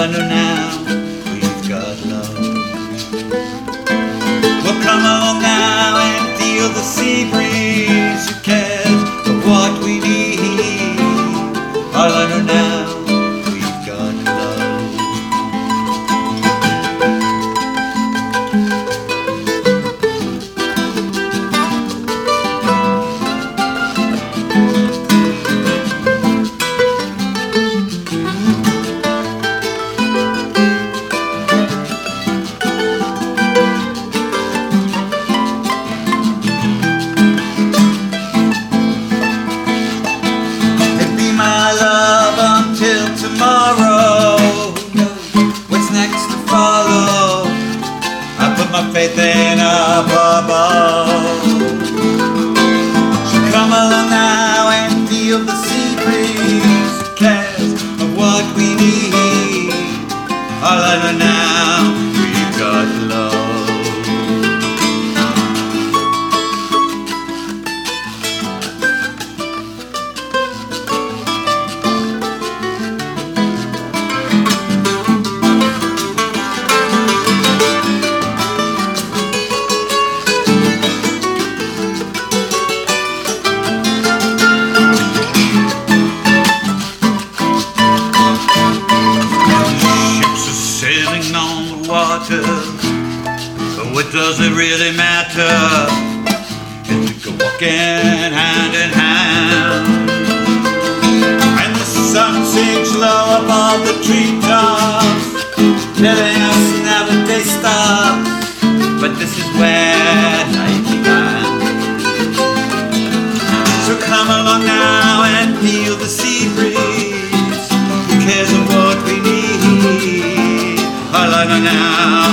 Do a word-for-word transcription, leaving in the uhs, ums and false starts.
I know now, we've got love. Well, come along now and feel the sea breeze. Who cares of what we need? All I know now, we've got love. Tomorrow, who knows what's next to follow? I put my faith in up above. So come along now and feel the sea breeze. Who cares of what we need? All I know now, we've got love. Sailing on the water, but what does it really matter if we go walking hand in hand? And the sun sinks low above the treetops, telling us now the day stops, but this is where night began. So come along now and feel the sea breeze. Who cares of what we need? All I know now,